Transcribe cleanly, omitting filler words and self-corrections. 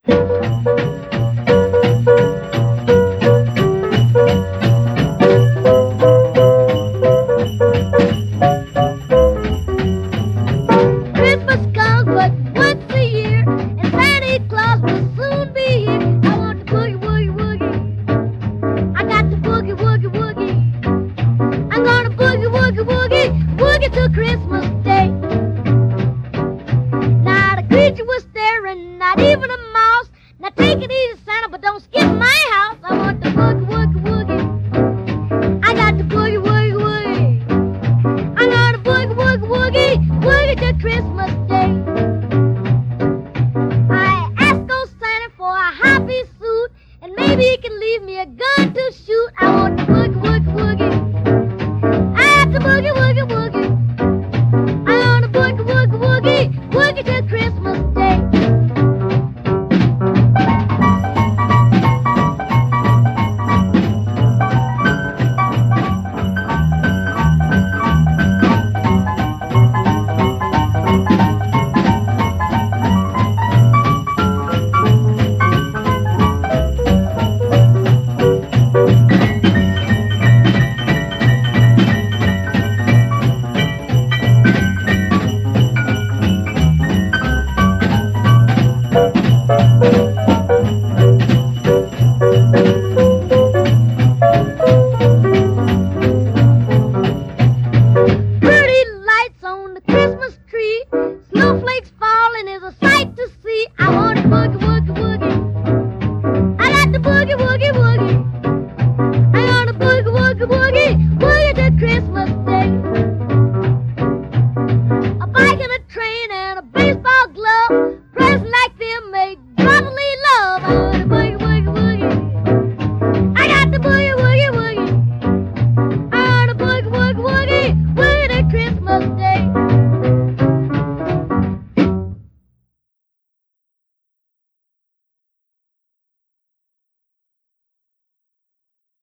Christmas comes but once a year, and Santa Claus will soon be here. I want to boogie, woogie, woogie. I got to boogie, woogie, woogie. I'm gonna boogie, woogie, woogie, woogie till Christmas Day. Not a creature was staring, not even a mouse. Now take it easy, Santa, but don't skip my